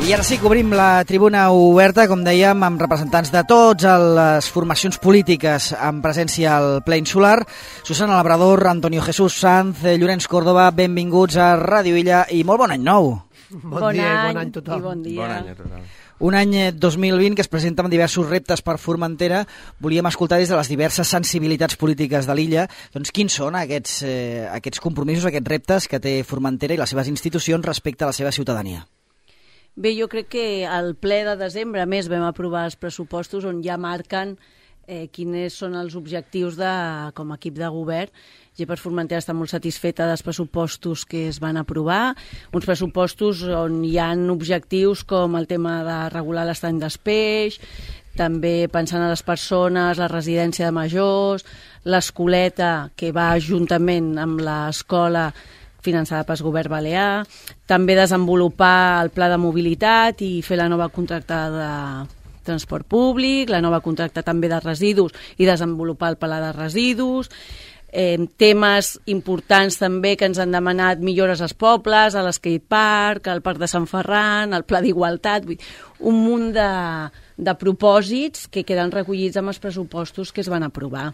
I ara sí que obrim la tribuna oberta, com dèiem, amb representants de totes les formacions polítiques amb presència al ple insular. Susana Labrador, Antonio Jesús Sanz, Llorenç Córdoba, benvinguts a Ràdio Illa i molt bon any nou. Bon dia i bon any a tothom. I bon dia. Bon any a tothom. Un any 2020 que es presenta amb diversos reptes per Formentera. Volíem escoltar des de les diverses sensibilitats polítiques de l'illa doncs quins són aquests compromisos, aquests reptes que té Formentera i les seves institucions respecte a la seva ciutadania. Bé, jo crec que al ple de desembre, a més, vam aprovar els pressupostos on ja marquen quins són els objectius com a equip de govern. I per Formentera està molt satisfeta dels pressupostos que es van aprovar, uns pressupostos on hi ha objectius com el tema de regular l'estany dels peix, també pensant en les persones, la residència de majors, l'escoleta que va juntament amb l'escola finançada pel govern balear, també desenvolupar el pla de mobilitat i fer la nova contracta de transport públic, la nova contracta també de residus i desenvolupar el pla de residus, temes importants també que ens han demanat millores als pobles, a l'skatepark, al parc de Sant Ferran, al pla d'igualtat, un munt de propòsits que queden recollits amb els pressupostos que es van aprovar.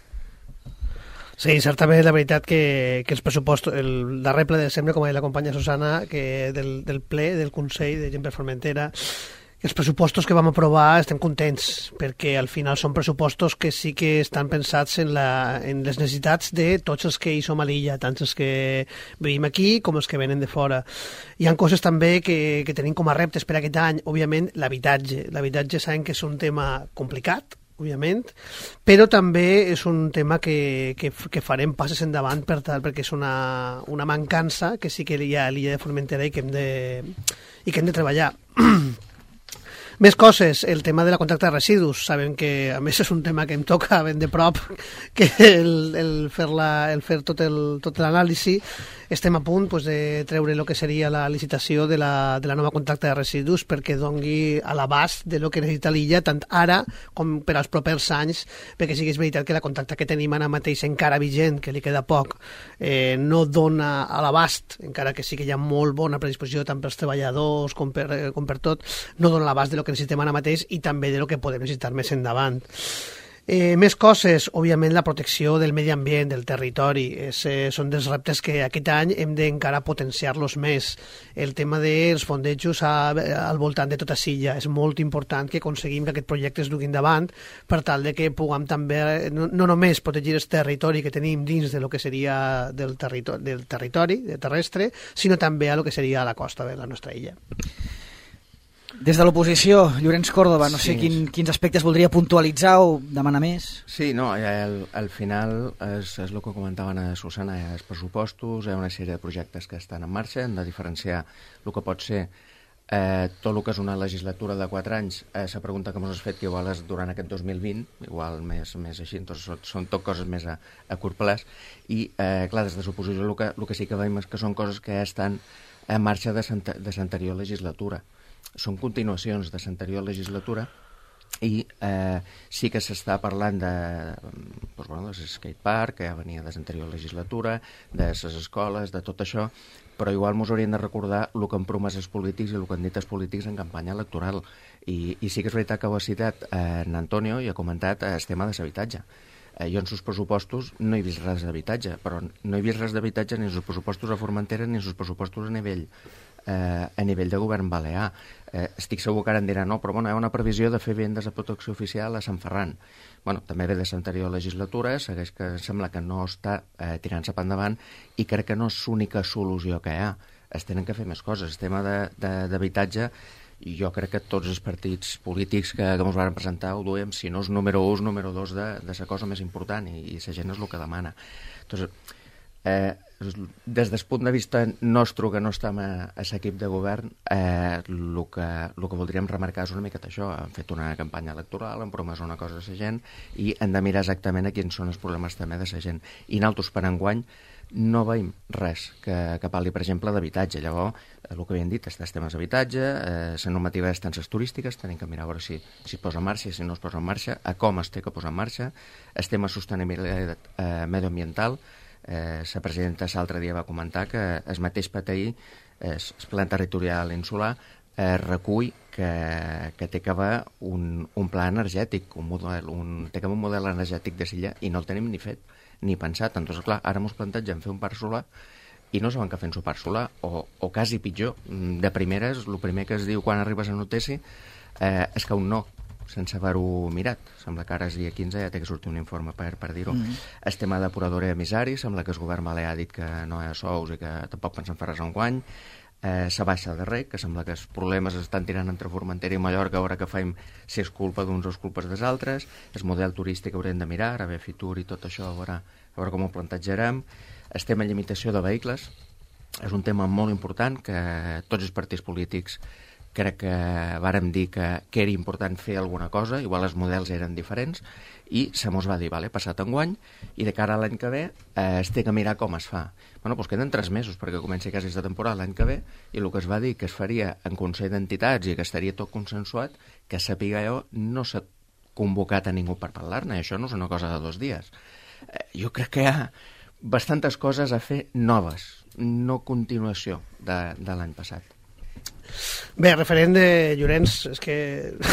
Sí, certament, la veritat que els pressupostos, el darrer ple de desembre, com ha dit la companya Susana, que del ple del Consell de Gent per Formentera, els pressupostos que vam aprovar estem contents, perquè al final són pressupostos que sí que estan pensats en les necessitats de tots els que hi som a l'illa, tant els que vivim aquí com els que venen de fora. Hi ha coses també que tenim com a reptes per aquest any, òbviament l'habitatge. L'habitatge sabem que és un tema complicat, òbviament, però també és un tema que farem passes endavant perquè és una mancança que sí que hi ha a l'illa de Formentera i que hem de treballar. Més coses, el tema de la contracta de residus. Sabem que, a més, és un tema que em toca ben de prop, que el fer tot l'anàlisi. Estem a punt de treure el que seria la licitació de la nova contracta de residus perquè doni a l'abast de lo que necessita l'illa, tant ara com per als propers anys, perquè sí que és veritat que la contracta que tenim ara mateix encara vigent, que li queda poc, no dona a l'abast, encara que sí que hi ha molt bona predisposició tant pels treballadors com per tot, no dona a l'abast de lo que necessitem ara mateix i també de lo que podem necessitar més endavant. Més coses, òbviament la protecció del medi ambient, del territori, són dels reptes que aquest any hem d'encara potenciar-los més. El tema dels fondejos al voltant de tota Silla és molt important que aconseguim que aquest projecte es dugui endavant per tal de que puguem també no només protegir el territori que tenim dins de lo que seria del territori terrestre, sinó també a lo que seria la costa de la nostra illa. Des de l'oposició, Llorenç Córdoba, no sé quins aspectes voldria puntualitzar o demanar més. Sí, no, al final és el que comentaven a Susana, hi ha els pressupostos, hi ha una sèrie de projectes que estan en marxa, hem de diferenciar el que pot ser tot el que és una legislatura de 4 anys. La pregunta que ens has fet que igual és durant aquest 2020, igual més així, doncs són tot coses més a curt plaç, i clar, des de l'oposició el que sí que veiem és que són coses que estan en marxa de l'anterior legislatura. Són continuacions de l'anterior legislatura i sí que s'està parlant de skatepark, que ja venia de l'anterior legislatura, de les escoles, de tot això, però igual ens hauríem de recordar el que han promès els polítics i el que han dit els polítics en campanya electoral. I sí que és veritat que ho ha citat en Antonio i ha comentat el tema de l'habitatge. Jo en els pressupostos no he vist res d'habitatge, però no he vist res d'habitatge ni en els pressupostos a Formentera ni en els pressupostos a nivell de govern balear. Estic segur que ara em diran no, però hi ha una previsió de fer vendes a protecció oficial a Sant Ferran. També ve de l'anterior legislatura, segueix que sembla que no està tirant-se per endavant i crec que no és l'única solució que hi ha. Es tenen que fer més coses. El tema d'habitatge, jo crec que tots els partits polítics que ens van presentar ho duem, si no és número 1, és número 2 de la cosa més important i la gent és el que demana. Des del punt de vista nostre, que no estem a l'equip de govern, el que voldríem remarcar és una miqueta això. Han fet una campanya electoral, han promès una cosa a la gent i hem de mirar exactament a quins són els problemes també de la gent. I nosaltres per enguany no veiem res que parli, per exemple, d'habitatge. Llavors, el que havien dit, els temes d'habitatge, la normativa d'estàncies turístiques, tenim que mirar a veure si es posa en marxa i si no es posa en marxa, a com es té que posar en marxa, el tema de sostenibilitat medioambiental. La presidenta l'altre dia va comentar que el mateix PTI, el Plan Territorial Insular, recull que té que haver un pla energètic, té que haver un model energètic de Silla, i no el tenim ni fet, ni pensat. Entonces, clar, ara ens plantegem fer un parc solar i no saben què fer en un parc solar, o quasi pitjor. De primeres, el primer que es diu quan arribes a notícia és que un no, sense haver-ho mirat. Sembla que ara és dia 15, ja té que sortir un informe per dir-ho. El tema depuradora i emissari, sembla que el govern malè ha dit que no hi ha sous i que tampoc pensen fer res enguany. La baixa de rec, que sembla que els problemes estan tirant entre Formentera i Mallorca, a veure què faim, si és culpa d'uns o és culpa dels altres. El model turístic haurem de mirar, ara ve Fitur i tot això, a veure com ho plantejarem. El tema de limitació de vehicles és un tema molt important que tots els partits polítics crec que vàrem dir que era important fer alguna cosa, igual els models eren diferents, i se mos va dir, vale, passat enguany, i de cara a l'any que ve es té que mirar com es fa. Bueno, doncs queden 3 mesos perquè comenci quasi aquesta temporada l'any que ve, i el que es va dir que es faria en Consell d'Entitats i que estaria tot consensuat, que sàpiga jo, no s'ha convocat a ningú per parlar-ne, això no és una cosa de 2 dies. Jo crec que hi ha bastantes coses a fer noves, no continuació de l'any passat. Bé, referent de Llorenç, és que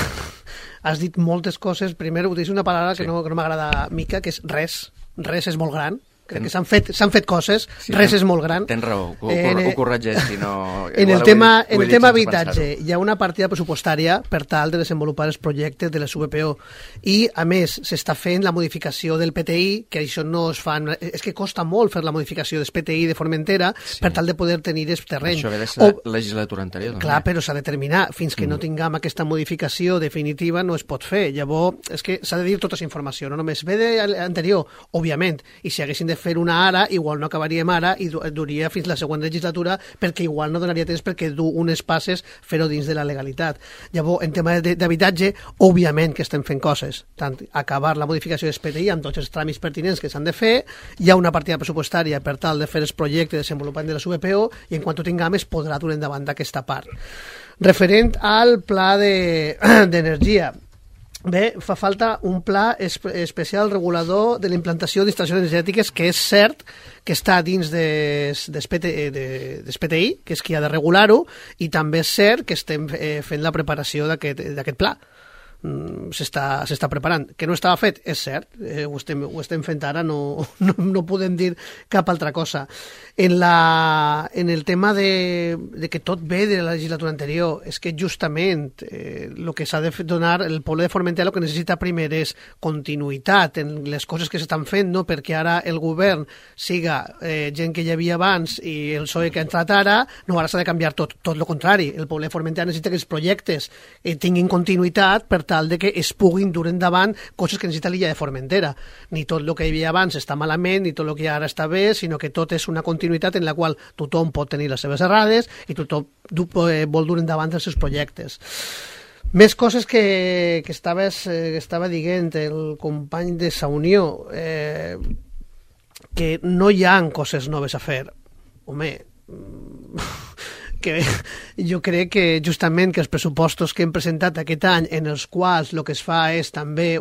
has dit moltes coses. Primer, utilitzes una paraula que no m'agrada mica, que és res. Res és molt gran. Crec que s'han fet coses, sí, res és molt gran. Tens raó, ho corregeix, si no... En el tema habitatge hi ha una partida pressupostària per tal de desenvolupar els projectes de les VPO, i a més s'està fent la modificació del PTI, que això no es fa... És que costa molt fer la modificació del PTI de Formentera, sí, per tal de poder tenir el terreny. Això ve de la legislatura anterior. Clar, però s'ha de terminar. Fins que no tinguem aquesta modificació definitiva no es pot fer. Llavors, és que s'ha de dir tota aquesta informació, no només ve de l'anterior, òbviament, i si haguessin de fer una ara, igual no acabaríem ara i duria fins la següent legislatura, perquè igual no donaria temps perquè du unes passes fer-ho dins de la legalitat. Llavors, en tema d'habitatge, òbviament que estem fent coses, tant acabar la modificació del PTI amb tots els tràmits pertinents que s'han de fer, hi ha una partida pressupostària per tal de fer els projectes de desenvolupament de la VPO, i en quant ho tinguem es podrà dur endavant aquesta part. Referent al pla d'energia, bé, fa falta un pla especial regulador de la implantació d'instal·lacions energètiques, que és cert que està dins del PTI, que és qui ha de regular-ho, i també és cert que estem fent la preparació d'aquest pla. S'està preparant. Que no estava fet, és cert, ho estem fent ara, no podem dir cap altra cosa. En el tema de que tot ve de la legislatura anterior, és que justament el que s'ha de donar, el poble de Formentera el que necessita primer és continuïtat en les coses que s'estan fent, no perquè ara el govern siga gent que hi havia abans i el PSOE que ha entrat ara, no, ara s'ha de canviar tot el contrari. El poble de Formentera necessita que els projectes tinguin continuïtat per tal de que es puguin dur endavant coses que necessita l'illa de Formentera. Ni tot el que hi havia abans està malament, ni tot el que ara està bé, sinó que tot és una continuïtat en la qual tothom pot tenir les seves errades i tothom vol dur endavant els seus projectes. Més coses que estava dient el company de Sa Unió, que no hi ha coses noves a fer. Home, que jo crec que justament que els pressupostos que hem presentat aquest any, en els quals el que es fa és també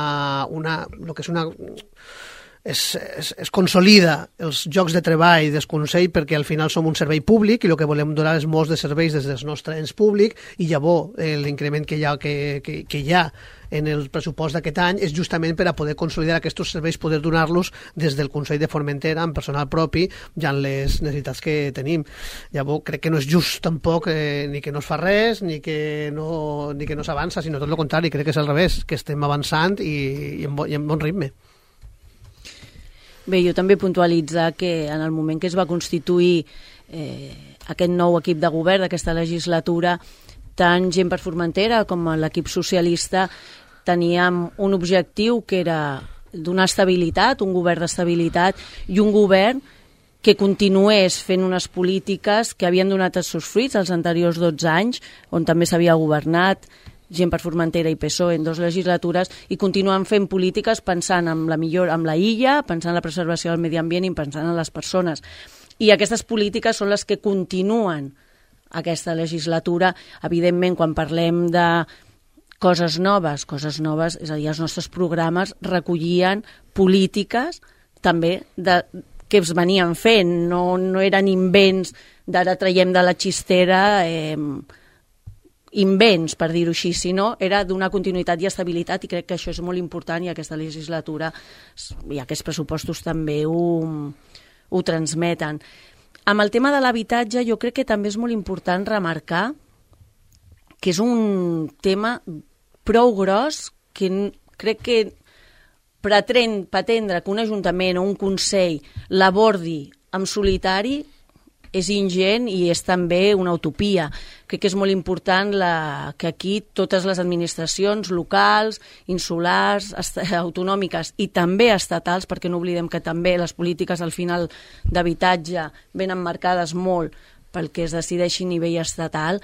es consolida els llocs de treball del Consell, perquè al final som un servei públic i el que volem donar és molts de serveis des del nostre ens públic, i llavors l'increment que hi ha en el pressupost d'aquest any és justament per a poder consolidar aquests serveis, poder donar-los des del Consell de Formentera amb personal propi i amb les necessitats que tenim. Llavors crec que no és just tampoc ni que no es fa res ni que no s'avança, sinó tot el contrari, crec que és al revés, que estem avançant i en bon ritme. Bé, jo també puntualitzar que en el moment que es va constituir aquest nou equip de govern d'aquesta legislatura, tant Gent per Formentera com l'equip socialista teníem un objectiu que era donar estabilitat, un govern d'estabilitat i un govern que continués fent unes polítiques que havien donat els seus fruits els anteriors 12 anys, on també s'havia governat Gent per Formentera i PSOE en 2 legislatures, i continuen fent polítiques pensant en la illa, pensant en la preservació del medi ambient i pensant en les persones. I aquestes polítiques són les que continuen aquesta legislatura. Evidentment, quan parlem de coses noves, és a dir, els nostres programes recollien polítiques també que es venien fent, no eren invents d'ara traiem de la xistera invents, per dir-ho així, sinó era donar continuïtat i estabilitat, i crec que això és molt important, i aquesta legislatura i aquests pressupostos també ho transmeten. Amb el tema de l'habitatge jo crec que també és molt important remarcar que és un tema prou gros que crec que pretendre que un ajuntament o un consell l'abordi en solitari és ingent i és també una utopia. Crec que és molt important que aquí totes les administracions locals, insulars, autonòmiques i també estatals, perquè no oblidem que també les polítiques al final d'habitatge venen marcades molt pel que es decideixi a nivell estatal,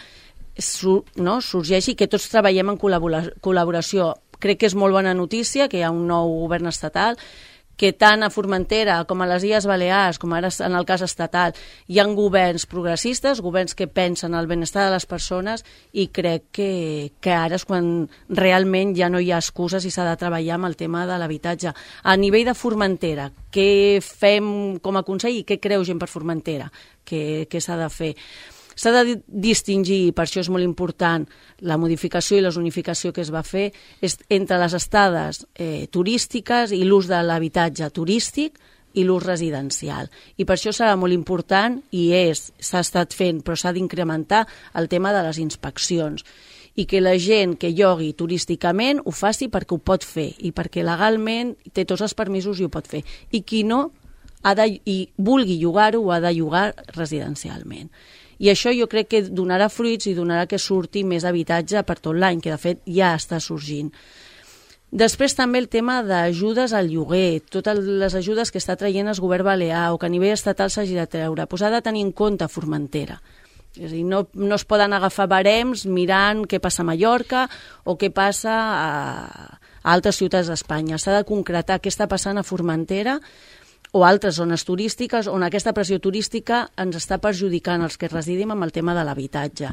sorgeixi que tots treballem en col·laboració. Crec que és molt bona notícia que hi ha un nou govern estatal, que tant a Formentera com a les Illes Balears, com ara en el cas estatal, hi ha governs progressistes, governs que pensen en el benestar de les persones, i crec que ara és quan realment ja no hi ha excuses i s'ha de treballar amb el tema de l'habitatge. A nivell de Formentera, què fem com a Consell i què creu Gent per Formentera? Què s'ha de fer? S'ha de distingir, per això és molt important, la modificació i la zonificació que es va fer entre les estades turístiques i l'ús de l'habitatge turístic i l'ús residencial. I per això serà molt important, i s'ha estat fent, però s'ha d'incrementar el tema de les inspeccions. I que la gent que llogui turísticament ho faci perquè ho pot fer i perquè legalment té tots els permisos i ho pot fer. I qui no i vulgui llogar-ho, ho ha de llogar residencialment. I això jo crec que donarà fruits i donarà que surti més habitatge per tot l'any, que de fet ja està sorgint. Després també el tema d'ajudes al lloguer, totes les ajudes que està traient el govern balear o que a nivell estatal s'hagi de treure, doncs ha de tenir en compte Formentera. És a dir, no es poden agafar barems mirant què passa a Mallorca o què passa a altres ciutats d'Espanya. S'ha de concretar què està passant a Formentera o altres zones turístiques on aquesta pressió turística ens està perjudicant els que residim amb el tema de l'habitatge.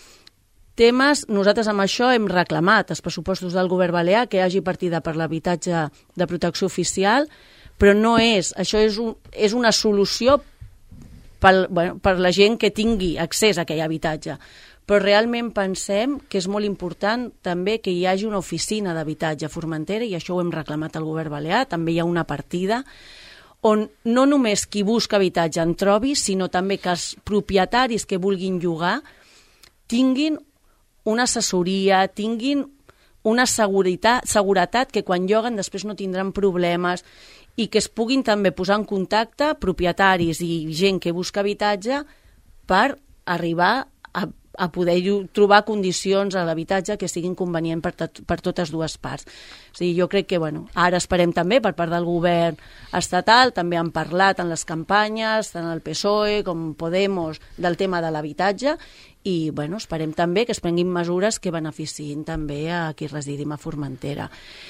Nosaltres amb això hem reclamat els pressupostos del govern balear que hi hagi partida per l'habitatge de protecció oficial, però no és, això és una solució per la gent que tingui accés a aquell habitatge. Però realment pensem que és molt important també que hi hagi una oficina d'habitatge a Formentera, i això ho hem reclamat al govern balear, també hi ha una partida on no només qui busca habitatge en trobi, sinó també que els propietaris que vulguin llogar tinguin una assessoria, tinguin una seguretat que quan lloguen després no tindran problemes, i que es puguin també posar en contacte propietaris i gent que busca habitatge per arribar a poder trobar condicions a l'habitatge que siguin convenients per totes dues parts. O sigui, jo crec que ara esperem també per part del govern estatal, també han parlat en les campanyes, tant el PSOE com Podemos, del tema de l'habitatge, i esperem també que es prenguin mesures que beneficiïn també a qui residim a Formentera.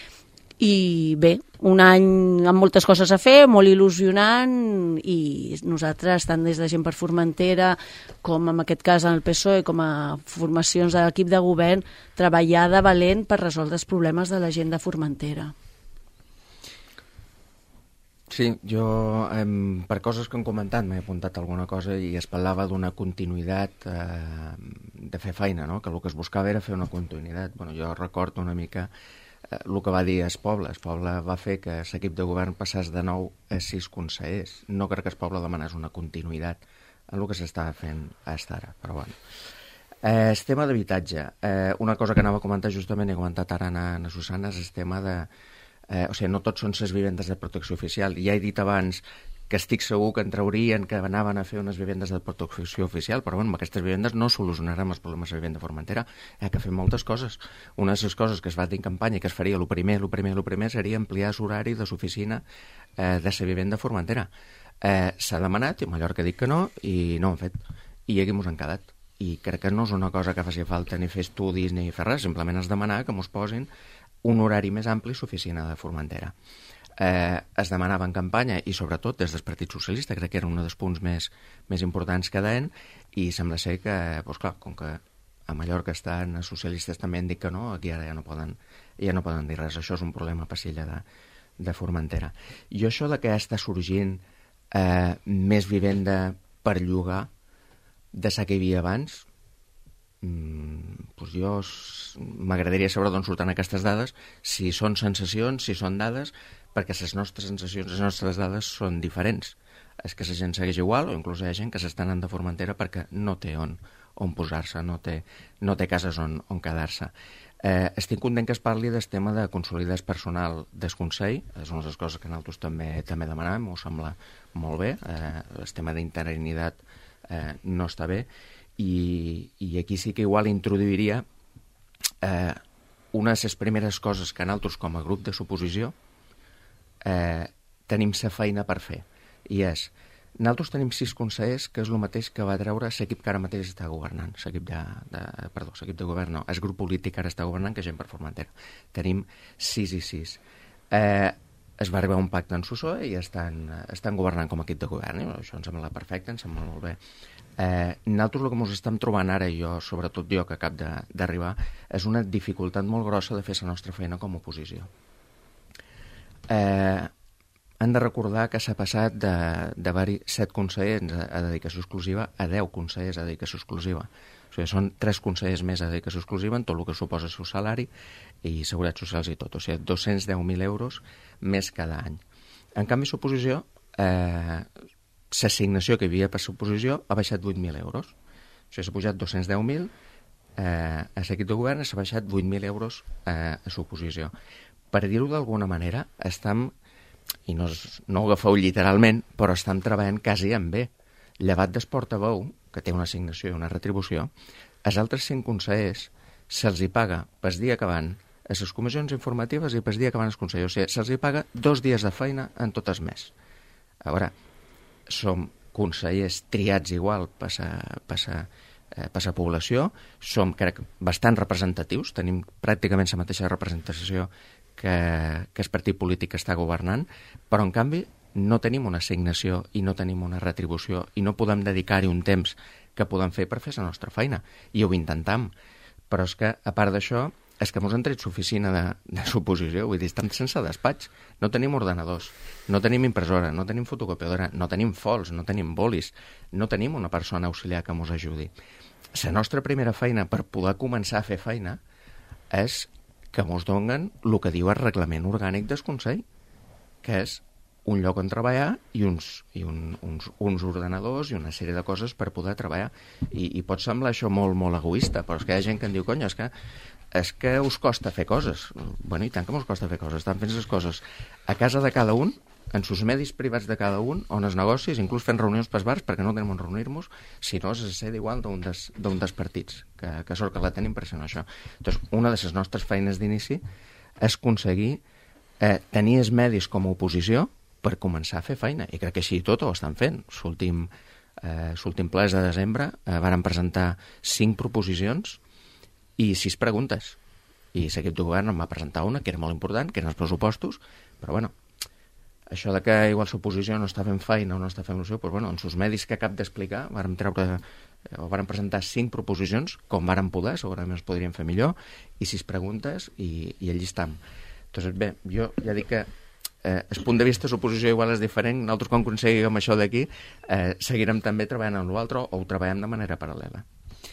I bé, un any amb moltes coses a fer, molt il·lusionant, i nosaltres, tant des de Gent per Formentera com en aquest cas en el PSOE, com a formacions de l'equip de govern, treballar de valent per resoldre els problemes de la gent de Formentera. Sí, jo per coses que han comentat m'he apuntat alguna cosa i es parlava d'una continuïtat de fer feina, no? Que el que es buscava era fer una continuïtat. Jo recordo una mica el que va dir Espobla. Espobla va fer que l'equip de govern passés de 9 a 6 consellers. No crec que Espobla demanés una continuïtat en el que s'estava fent fins ara, però bueno. El tema d'habitatge, una cosa que anava a comentar justament, he comentat ara a Susana, és el tema de... O sigui, no tots són les vivendes de protecció oficial. Ja he dit abans que estic segur que en traurien, que anaven a fer unes vivendes de protecció oficial, però amb aquestes vivendes no solucionarem els problemes de vivenda de Formentera. Hi ha que fer moltes coses. Una de les coses que es va dir en campanya i que es faria, el primer seria ampliar l'horari de l'oficina de la vivenda de Formentera. S'ha demanat, i a Mallorca dic que no, i no ho han fet. I aquí ens han quedat. I crec que no és una cosa que faci falta ni fer estudis ni fer res, simplement és demanar que ens posin un horari més ampli a l'oficina de Formentera. Es demanava en campanya, i sobretot des del Partit Socialista, crec que era un dels punts més importants que deien, i sembla ser que, doncs clar, com que a Mallorca estan els socialistes també han dit que no, aquí ara ja no poden dir res. Això és un problema per l'illa de Formentera. I això de que està sorgint més vivenda per llogar de la que hi havia abans, doncs jo m'agradaria saber d'on surten aquestes dades, si són sensacions, si són dades, perquè les nostres sensacions, les nostres dades són diferents. És que la gent segueix igual, o inclús hi ha gent que s'està anant de Formentera perquè no té on posar-se, no té cases on quedar-se. Estic content que es parli del tema de consolidar personal del Consell, és una de les coses que nosaltres també demanàvem, m'ho sembla molt bé, el tema d'interinitat no està bé, i aquí sí que igual introduiria una de les primeres coses que nosaltres com a grup de suposició tenim la feina per fer, i és, nosaltres tenim 6 consellers, que és el mateix que va treure l'equip que ara mateix està governant, l'equip de govern, no, el grup polític que ara està governant, que és gent per Formentera. Tenim 6 i 6. Es va arribar a un pacte en Sussoe i estan governant com a equip de govern, i això em sembla perfecte, em sembla molt bé. Nosaltres el que ens estem trobant ara, i sobretot jo que acab d'arribar, és una dificultat molt grossa de fer la nostra feina com a oposició. Han de recordar que s'ha passat d'haver-hi 7 consellers a dedicació exclusiva a 10 consellers a dedicació exclusiva. O sigui, són 3 consellers més a dedicació exclusiva en tot el que suposa el seu salari i seguretats socials i tot. O sigui, 210.000 euros més cada any. En canvi, l'oposició, l'assignació que hi havia per l'oposició ha baixat 8.000 euros. O sigui, s'ha pujat 210.000 a l'equip de govern, s'ha baixat 8.000 euros a l'oposició. Per dir-ho d'alguna manera, estem, i no ho agafeu literalment, però estem treballant quasi en bé. Llevat del portaveu, que té una assignació i una retribució, els altres 5 consellers se'ls hi paga pel dia que van a les comissions informatives i pel dia que van als consellers. O sigui, se'ls hi paga 2 dies de feina en tot el mes. A veure, som consellers triats igual per la població, som, crec, bastant representatius, tenim pràcticament la mateixa representació que el partit polític que està governant, però en canvi no tenim una assignació i no tenim una retribució i no podem dedicar-hi un temps que podem fer per fer la nostra feina. I ho intentam, però és que, a part d'això, és que ens han tret l'oficina de l'oposició, vull dir, estem sense despatx, no tenim ordenadors, no tenim impressora, no tenim fotocopiadora, no tenim fols, no tenim bolis, no tenim una persona auxiliar que ens ajudi. La nostra primera feina per poder començar a fer feina és que ens donen el que diu el reglament orgànic del Consell, que és un lloc on treballar i uns ordenadors i una sèrie de coses per poder treballar. I pot semblar això molt, molt egoista, però és que hi ha gent que em diu, cony, és que us costa fer coses. Bueno, i tant que us costa fer coses. Estan fent les coses a casa de cada un, en sus medis privats de cada un, on els negocis, inclús fent reunions pels bars, perquè no tenim on reunir-nos, si no és sede igual d'un dels partits, que sort que la tenim per això. Doncs una de les nostres feines d'inici és aconseguir tenir els medis com a oposició per començar a fer feina, i crec que així tot ho estan fent. L'últim ple de desembre varen presentar 5 proposicions i 6 preguntes, i l'equip de govern en va presentar una, que era molt important, que eren els pressupostos, però bueno, això de que igual l'oposició no està fent feina o no està fent il·lusió, doncs bueno, en sus medis que acab d'explicar varen presentar 5 proposicions, com varen poder, segurament es podrien fer millor, i 6 preguntes, i allí estem. Doncs bé, jo ja dic que el punt de vista de l'oposició igual és diferent. Nosaltres quan aconseguim això d'aquí seguirem també treballant amb l'altre o ho treballem de manera paral·lela.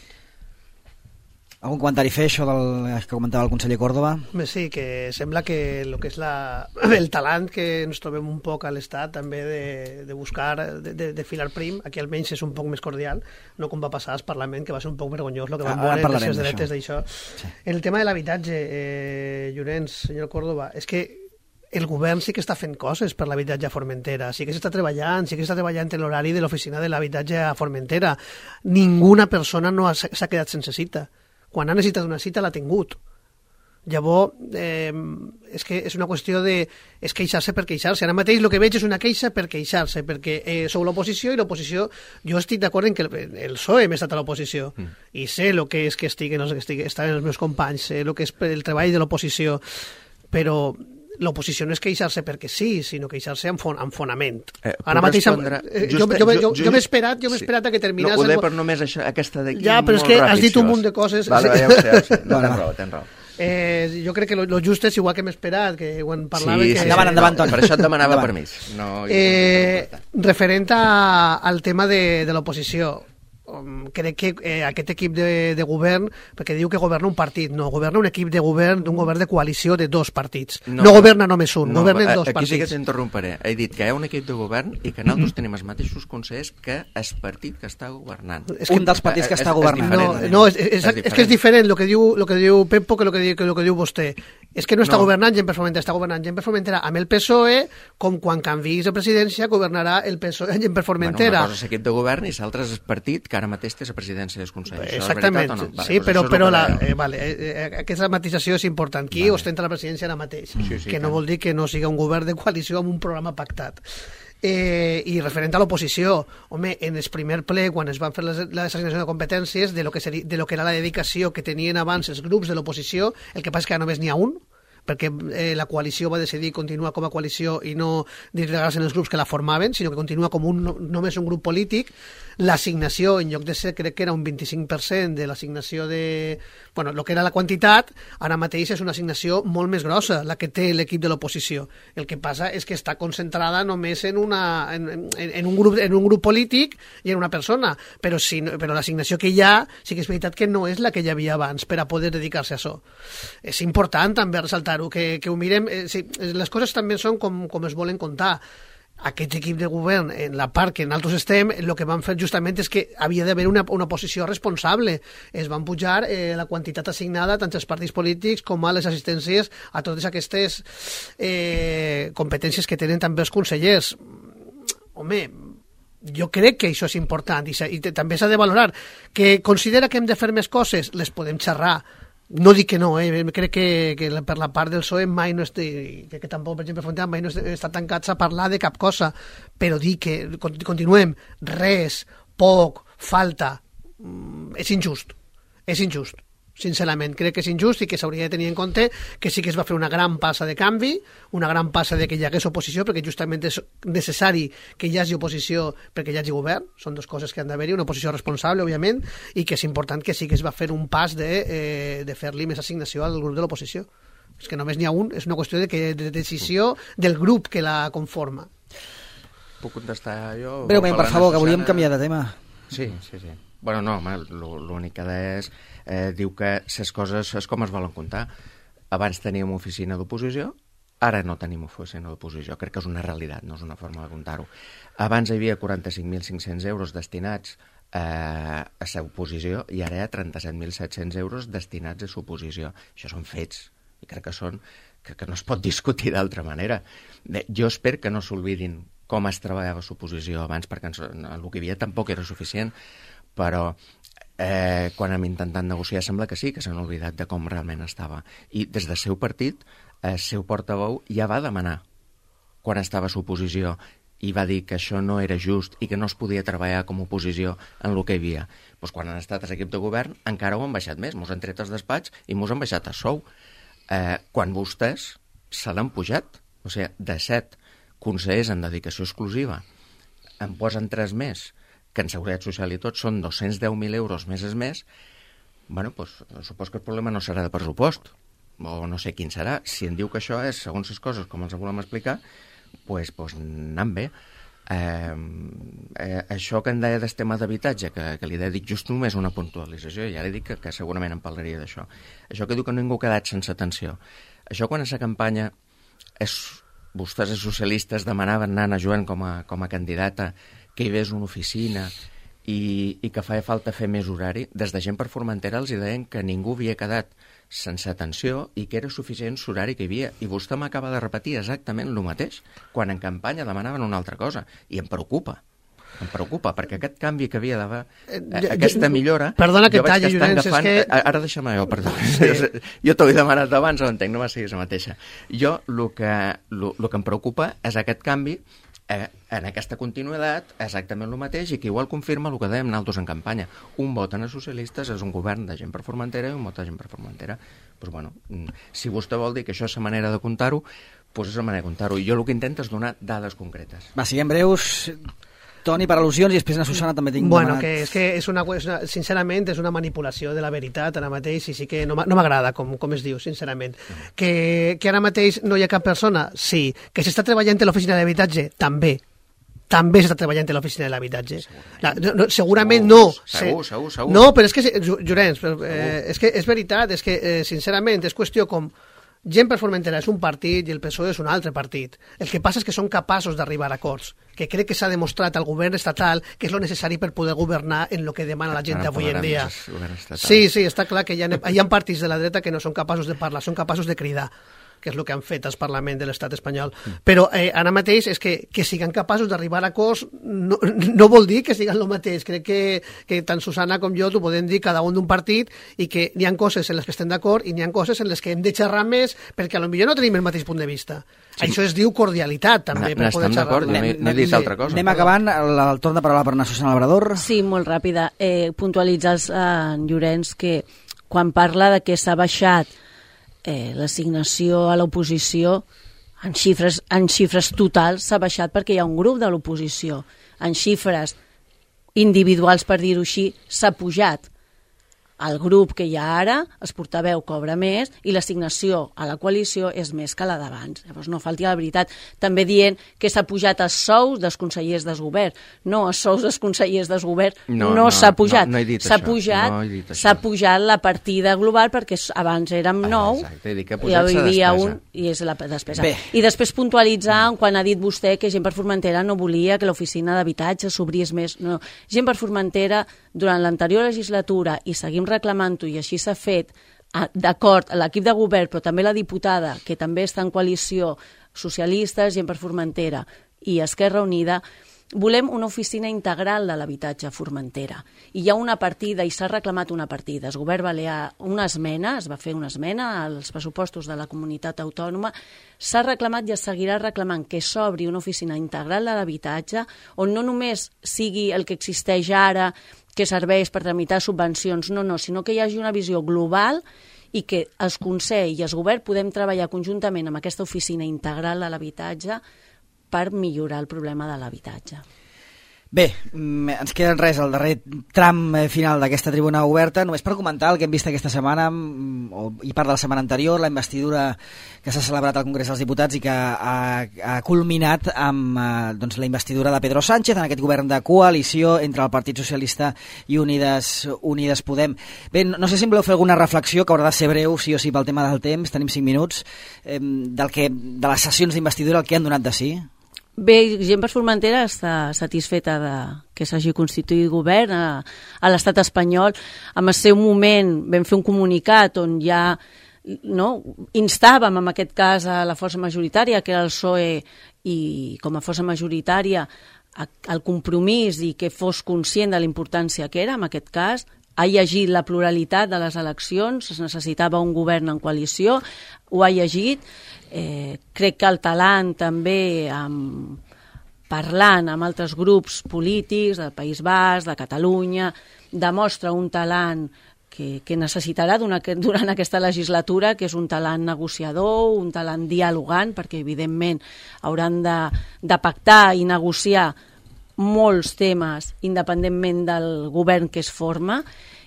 Algun comentari fer això que comentava el conseller Córdoba? Sí, que sembla que el que és el talent que ens trobem un poc a l'Estat també de buscar, de filar prim, aquí almenys és un poc més cordial, no com va passar al Parlament, que va ser un poc vergonyós el que van veure de les dretes d'això. Sí. El tema de l'habitatge, Llorenç, senyor Córdoba, és que el govern sí que està fent coses per l'habitatge a Formentera, sí que s'està treballant, en l'horari de l'oficina de l'habitatge a Formentera. Ninguna persona no s'ha quedat sense cita. Quan ha necessitat una cita l'ha tingut. Llavors, és que és una qüestió de queixar-se per queixar-se. Ara mateix el que veig és una queixa per queixar-se, perquè sou l'oposició i l'oposició, jo estic d'acord en que el PSOE hem estat a l'oposició i sé el que és que estan els meus companys, sé el que és el treball de l'oposició, però l'oposició no és queixar-se perquè sí, sinó queixar-se amb fonament. Ara mateix jo m'he esperat a que terminés. No, ho deia per només això, aquesta d'aquí. Ja, però és que has dit un munt de coses. Vale, ja tens raó. Jo crec que lo just és igual que m'he esperat, que quan parlava... Sí, endavant, Toni. Per això et demanava permís. Referent al tema de l'oposició, crec que aquest equip de govern, perquè diu que governa un partit, no, governa un equip de govern d'un govern de coalició de dos partits. No governa només un, governen dos partits. Aquí sí que t'interromperé. He dit que hi ha un equip de govern i que nosaltres tenim els mateixos consellers que el partit que està governant. Un dels partits que està governant. És que és diferent el que diu Peppo que el que diu vostè. És que no està governant Gent per Formentera, està governant Gent per Formentera amb el PSOE, com quan canviïs de presidència governarà el PSOE amb Gent per Formentera. Una cosa és l'equip de govern i l'altre és el partit que ara mateix té la presidència del Consell. Exactament, no? Sí, però aquesta matització és important. Qui ostenta la presidència ara mateix? Que no vol dir que no siga un govern de coalició amb un programa pactat. I referent a l'oposició, home, en el primer ple, quan es van fer les assignacions de competències, de lo que era la dedicació que tenien abans els grups de l'oposició, el que passa és que només n'hi ha un, perquè la coalició va decidir continuar com a coalició i no disgregar-se en els grups que la formaven, sinó que continua com només un grup polític. L'assignació, en lloc de ser, crec que era un 25% de l'assignació de... Bueno, el que era la quantitat, ara mateix és una assignació molt més grossa, la que té l'equip de l'oposició. El que passa és que està concentrada només en un grup polític i en una persona, però l'assignació que hi ha sí que és veritat que no és la que hi havia abans per a poder dedicar-se a això. És important també ressaltar-ho, que ho mirem... Les coses també són com es volen contar. Aquest equip de govern, en la part que nosaltres estem, el que van fer justament és que havia d'haver una posició responsable. Es van pujar la quantitat assignada tant als partits polítics com a les assistències a totes aquestes competències que tenen també els consellers. Home, jo crec que això és important i també s'ha de valorar. Que considera que hem de fer més coses, les podem xerrar. No dic que no, crec que per la part del PSOE mai no que tampoc, per exemple, Fontana mai no està tancats a parlar de cap cosa, però dic que continuem, res, poc, falta, és injust, sincerament, crec que és injust i que s'hauria de tenir en compte que sí que es va fer una gran passa de canvi, una gran passa de que hi hagués oposició, perquè justament és necessari que hi hagi oposició perquè hi hagi govern, són dues coses que han d'haver-hi, una oposició responsable, òbviament, i que és important que sí que es va fer un pas de fer-li més assignació al grup de l'oposició. És que només n'hi ha un, és una qüestió de decisió del grup que la conforma. Puc contestar jo? Breument, per favor, que volíem canviar de tema. Sí. Bueno, no, l'únic que és diu que les coses és com es volen comptar. Abans teníem oficina d'oposició, ara no tenim oficina d'oposició. Crec que és una realitat, no és una forma de comptar-ho. Abans hi havia 45.500 euros destinats a l'oposició i ara hi ha 37.700 euros destinats a l'oposició. Això són fets i crec que no es pot discutir d'altra manera. Jo espero que no s'oblidin com es treballava l'oposició abans, perquè el que hi havia tampoc era suficient, però quan hem intentat negociar sembla que sí, que s'han oblidat de com realment estava. I des del seu partit, el seu portaveu ja va demanar, quan estava a l'oposició, i va dir que això no era just i que no es podia treballar com a oposició en el que hi havia. Doncs quan han estat a l'equip de govern encara ho han baixat més, mos han tret el despatx i mos han baixat el sou. Quan vostès se l'han pujat, o sigui, de 7 consellers en dedicació exclusiva en posen 3 més, que en Seguretat Social i tot són 210.000 euros més és més, bueno, doncs supos que el problema no serà de pressupost, o no sé quin serà. Si em diu que això és, segons les coses, com els volem explicar, doncs anant bé. Això que em deia del tema d'habitatge, que li dedic just només una puntualització, ja li dic que segurament em parlaria d'això. Això que diu que ningú ha quedat sense atenció. Això quan a la campanya vostès, els socialistes, demanaven Nana Joan com a candidata que hi hagués una oficina i que feia falta fer més horari, des de Gent per Formentera els deien que ningú havia quedat sense atenció i que era suficient l'horari que hi havia. I vostè m'acaba de repetir exactament el mateix, quan en campanya demanaven una altra cosa. I em preocupa, perquè aquest canvi que havia d'haver, aquesta millora... Perdona que talli, Llorenç, és que... Ara deixa'm jo, perdona. Sí. Jo t'ho he demanat abans, ho entenc, no va ser la mateixa. Jo, el que em preocupa és aquest canvi en aquesta continuïtat, exactament el mateix, i que igual confirma el que dèiem nosaltres en campanya. Un vot en els socialistes és un govern de Gent per Formentera i un vot de Gent per Formentera. Pues bueno, si vostè vol dir que això és la manera de comptar-ho, pues és la manera de comptar-ho. I jo el que intento és donar dades concretes. Va, siguem breus. Toni, per al·lusions, i després a Susana també tinc demanat. Que és una, sincerament, és una manipulació de la veritat ara mateix, i sí que no m'agrada com es diu, sincerament. Que ara mateix no hi ha cap persona? Sí. Que s'està treballant a l'oficina d'habitatge? També. també s'està treballant a l'oficina de l'habitatge. Segurament no. Segur. No, però és que, Llorenç, és que és veritat, és que, sincerament, és qüestió com Gent per Formentera és un partit i el PSOE és un altre partit. El que passa és que són capaços d'arribar a acords, que crec que s'ha demostrat al govern estatal que és lo necessari per poder governar en el que demana la gent avui en dia. Sí, està clar que hi ha partits de la dreta que no són capaços de parlar, són capaços de cridar, que és el que han fet al Parlament de l'Estat espanyol. Però ara mateix és que siguin capaços d'arribar a acords no vol dir que siguin el mateix. Crec que tant Susana com jo t'ho podem dir cada un d'un partit i que n'hi ha coses en les que estem d'acord i n'hi ha coses en les que hem de xerrar més perquè potser no tenim el mateix punt de vista. Sí. Això es diu cordialitat, també, per poder xerrar. No he dit altra cosa. Anem acabant el torn de paraula per anar Susana Labrador. Sí, molt ràpida. Puntualitzar en Llorenç que quan parla de que s'ha baixat l'assignació a l'oposició en xifres totals s'ha baixat perquè hi ha un grup de l'oposició. En xifres individuals, per dir-ho així, s'ha pujat. El grup que hi ha ara, el portaveu cobra més i l'assignació a la coalició és més que la d'abans. Llavors no falti la veritat. També dient que s'ha pujat els sous dels consellers desgovern. No, els sous dels consellers desgovern no s'ha pujat. No he dit això. S'ha pujat la partida global perquè abans érem 9 i avui dia 1 i és la despesa. Bé. I després puntualitzar quan ha dit vostè que Gent per Formentera no volia que l'oficina d'habitatge s'obrís més. No. Gent per Formentera durant l'anterior legislatura i seguim reclamant-ho i així s'ha fet, d'acord, l'equip de govern, però també la diputada, que també està en coalició, socialistes, Gent per Formentera i Esquerra Unida, volem una oficina integral de l'habitatge a Formentera. I hi ha una partida, i s'ha reclamat una partida. El govern balear una esmena, es va fer una esmena als pressupostos de la comunitat autònoma, s'ha reclamat i es seguirà reclamant que s'obri una oficina integral de l'habitatge on no només sigui el que existeix ara, que serveix per tramitar subvencions, no, sinó que hi hagi una visió global i que el Consell i el Govern podem treballar conjuntament amb aquesta oficina integral de l'habitatge per millorar el problema de l'habitatge. Bé, ens queda res al darrer tram final d'aquesta tribuna oberta, només per comentar el que hem vist aquesta setmana i part de la setmana anterior, la investidura que s'ha celebrat al Congrés dels Diputats i que ha culminat amb la investidura de Pedro Sánchez en aquest govern de coalició entre el Partit Socialista i Unides Podem. Bé, no sé si em voleu fer alguna reflexió, que haurà de ser breu, sí o sí, pel tema del temps, tenim 5 minuts, de les sessions d'investidura, el que han donat de sí. Bé, Gent per Formentera està satisfeta de que s'hagi constituït govern a l'estat espanyol. En el seu moment vam fer un comunicat on ja instàvem, en aquest cas, a la força majoritària, que era el PSOE, i com a força majoritària, el compromís i que fos conscient de la importància que era, en aquest cas, ha llegit la pluralitat de les eleccions, es necessitava un govern en coalició, ho ha llegit. Crec que el talant també, parlant amb altres grups polítics del País Basc, de Catalunya, demostra un talant que necessitarà durant aquesta legislatura, que és un talant negociador, un talant dialogant, perquè evidentment hauran de pactar i negociar molts temes independentment del govern que es forma,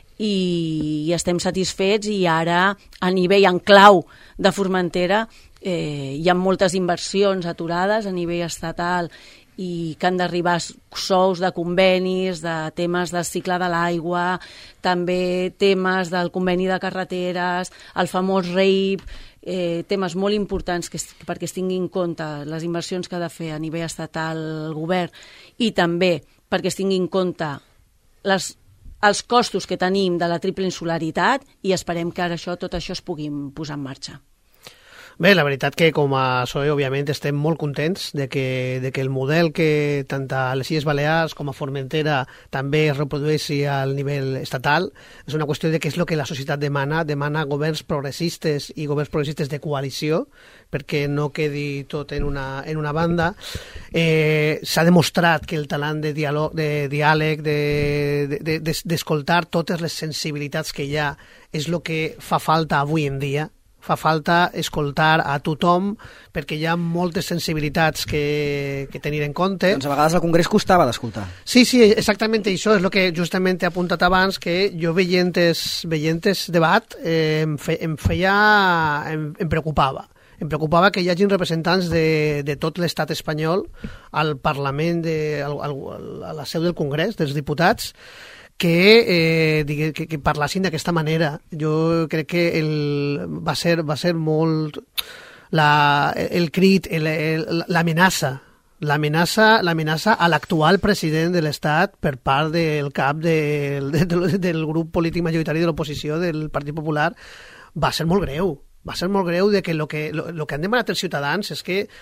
i estem satisfets. I ara, a nivell en clau de Formentera, hi ha moltes inversions aturades a nivell estatal i que han d'arribar sous de convenis, de temes del cicle de l'aigua, també temes del conveni de carreteres, el famós REIP, temes molt importants perquè es tinguin en compte les inversions que ha de fer a nivell estatal el govern i també perquè es tinguin en compte els costos que tenim de la triple insularitat, i esperem que ara tot això es pugui posar en marxa. Bé, la veritat que com a PSOE, òbviament, estem molt contents de que el model que tant a les Illes Balears com a Formentera també es reprodueixi al nivell estatal. És una qüestió de què és el que la societat demana governs progressistes i governs progressistes de coalició, perquè no quedi tot en una banda. S'ha demostrat que el talant de diàleg, d'escoltar totes les sensibilitats que hi ha, és el que fa falta avui en dia. Fa falta escoltar a tothom perquè hi ha moltes sensibilitats que tenir en compte. Doncs a vegades al Congrés costava d'escoltar. Sí, exactament això és el que justament he apuntat abans, que jo veient debat em preocupava. em preocupava que hi hagin representants de tot l'estat espanyol al Parlament, a la seu del Congrés, dels diputats, que parlassin d'aquesta manera. Jo crec que va ser molt el crit, l'amenaça a l'actual president de l'Estat per part del cap del grup polític majoritari de l'oposició del Partit Popular va ser molt greu. Va ser molt greu de que el que han demanat els ciutadans és que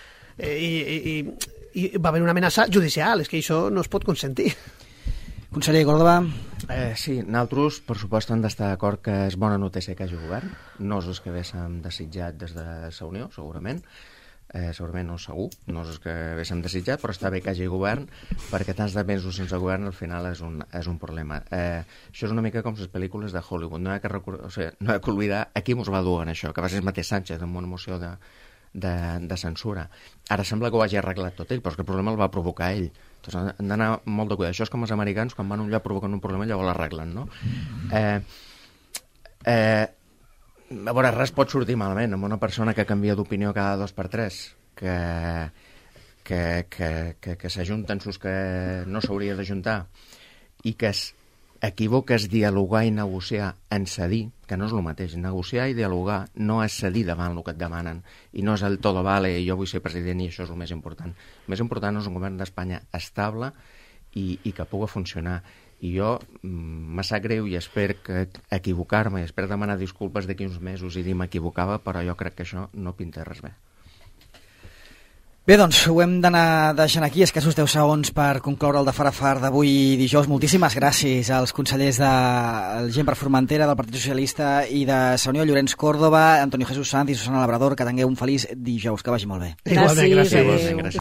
va haver una amenaça judicial, és que això no es pot consentir. Conseller Córdoba. Sí, nosaltres, per supost, hem d'estar d'acord que és bona notícia que hi hagi govern. No és el que haguéssim desitjat des de la Unió, segurament. Segurament no segur, no és el que haguéssim desitjat, però està bé que hi hagi govern, perquè tants de mesos sense govern al final és un problema. Això és una mica com les pel·lícules de Hollywood. No hi ha que oblidar a qui mos va dur en això, que va ser el mateix Sánchez amb una moció de censura. Ara sembla que ho hagi arreglat tot ell, però és que el problema el va provocar ell. Entonces, han d'anar molt de cuidar. Això és com els americans, quan van a un lloc provocant un problema, llavors l'arreglen, no? A veure, res pot sortir malament amb una persona que canvia d'opinió cada 2x3, que s'ajunten sus que no s'hauria d'ajuntar i que equivoca és dialogar i negociar en cedir, que no és el mateix. Negociar i dialogar no és cedir davant el que et demanen i no és el todo vale i jo vull ser president i això és el més important. El més important és un govern d'Espanya estable i que pugui funcionar. I jo me sap greu i espero equivocar-me i espero demanar disculpes d'aquí uns mesos i dir m'equivocava, però jo crec que això no pinta res bé. Bé, doncs ho hem d'anar deixant aquí, escassos 10 segons per concloure el de Far a Far d'avui dijous. Moltíssimes gràcies als consellers del Gent per Formentera, del Partit Socialista i de la Unió, Llorenç Córdoba, Antonio Jesús Sanz i Susana Labrador. Que tingueu un feliç dijous, que vagi molt bé. Igualment, gràcies. Gràcies.